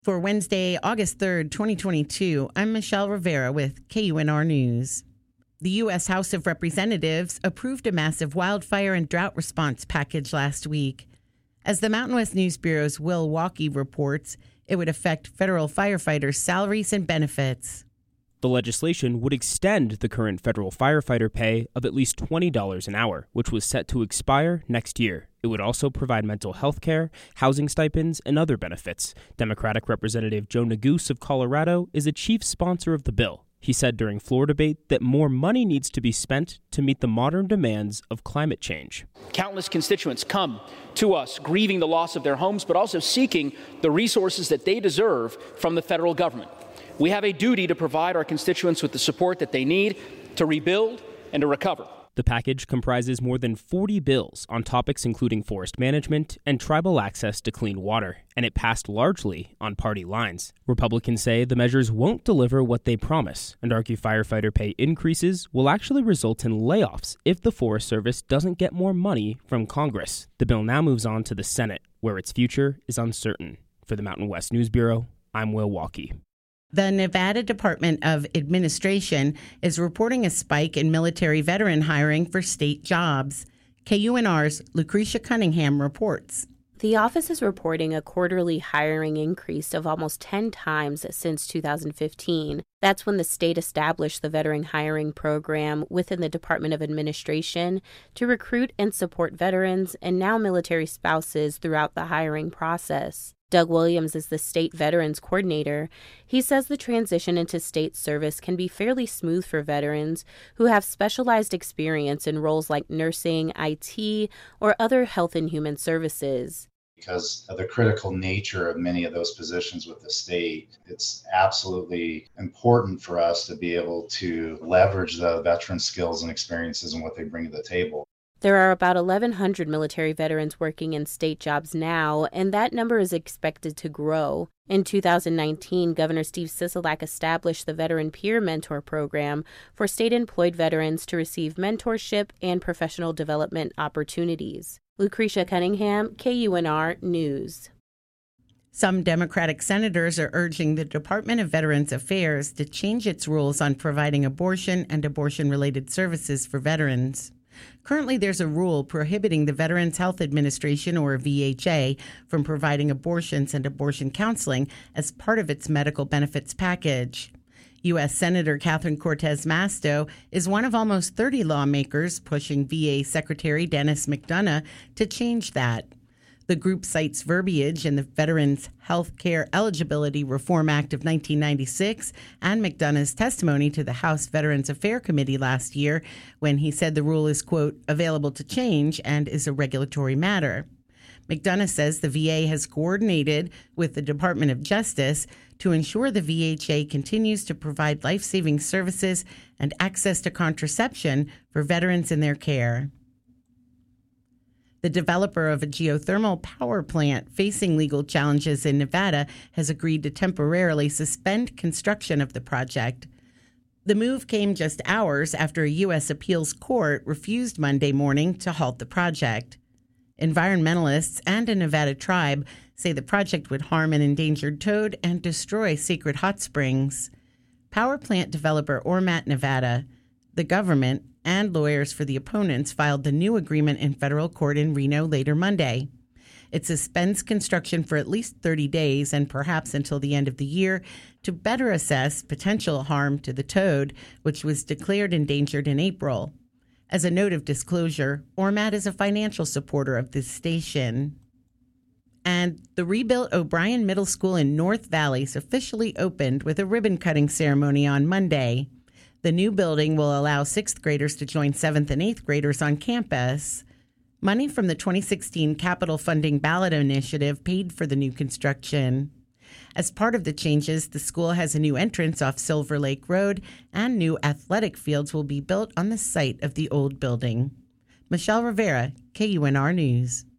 For Wednesday, August 3rd, 2022, I'm Michelle Rivera with KUNR News. The U.S. House of Representatives approved a massive wildfire and drought response package last week. As the Mountain West News Bureau's Will Walkey reports, it would affect federal firefighters' salaries and benefits. The legislation would extend the current federal firefighter pay of at least $20 an hour, which was set to expire next year. It would also provide mental health care, housing stipends, and other benefits. Democratic Representative Joe Neguse of Colorado is a chief sponsor of the bill. He said during floor debate that more money needs to be spent to meet the modern demands of climate change. Countless constituents come to us grieving the loss of their homes, but also seeking the resources that they deserve from the federal government. We have a duty to provide our constituents with the support that they need to rebuild and to recover. The package comprises more than 40 bills on topics including forest management and tribal access to clean water, and it passed largely on party lines. Republicans say the measures won't deliver what they promise and argue firefighter pay increases will actually result in layoffs if the Forest Service doesn't get more money from Congress. The bill now moves on to the Senate, where its future is uncertain. For the Mountain West News Bureau, I'm Will Walkey. The Nevada Department of Administration is reporting a spike in military veteran hiring for state jobs. KUNR's Lucretia Cunningham reports. The office is reporting a quarterly hiring increase of almost 10 times since 2015. That's when the state established the veteran hiring program within the Department of Administration to recruit and support veterans and now military spouses throughout the hiring process. Doug Williams is the state veterans coordinator. He says the transition into state service can be fairly smooth for veterans who have specialized experience in roles like nursing, IT, or other health and human services. Because of the critical nature of many of those positions with the state, it's absolutely important for us to be able to leverage the veteran skills and experiences and what they bring to the table. There are about 1,100 military veterans working in state jobs now, and that number is expected to grow. In 2019, Governor Steve Sisolak established the Veteran Peer Mentor Program for state-employed veterans to receive mentorship and professional development opportunities. Lucretia Cunningham, KUNR News. Some Democratic senators are urging the Department of Veterans Affairs to change its rules on providing abortion and abortion-related services for veterans. Currently, there's a rule prohibiting the Veterans Health Administration, or VHA, from providing abortions and abortion counseling as part of its medical benefits package. U.S. Senator Catherine Cortez Masto is one of almost 30 lawmakers pushing VA Secretary Dennis McDonough to change that. The group cites verbiage in the Veterans Health Care Eligibility Reform Act of 1996 and McDonough's testimony to the House Veterans Affairs Committee last year when he said the rule is, quote, available to change and is a regulatory matter. McDonough says the VA has coordinated with the Department of Justice to ensure the VHA continues to provide life-saving services and access to contraception for veterans in their care. The developer of a geothermal power plant facing legal challenges in Nevada has agreed to temporarily suspend construction of the project. The move came just hours after a U.S. appeals court refused Monday morning to halt the project. Environmentalists and a Nevada tribe say the project would harm an endangered toad and destroy sacred hot springs. Power plant developer Ormat Nevada, the government, and lawyers for the opponents filed the new agreement in federal court in Reno later Monday. It suspends construction for at least 30 days and perhaps until the end of the year to better assess potential harm to the toad, which was declared endangered in April. As a note of disclosure, Ormat is a financial supporter of this station. And the rebuilt O'Brien Middle School in North Valley's officially opened with a ribbon-cutting ceremony on Monday. The new building will allow 6th graders to join 7th and 8th graders on campus. Money from the 2016 Capital Funding Ballot Initiative paid for the new construction. As part of the changes, the school has a new entrance off Silver Lake Road, and new athletic fields will be built on the site of the old building. Michelle Rivera, KUNR News.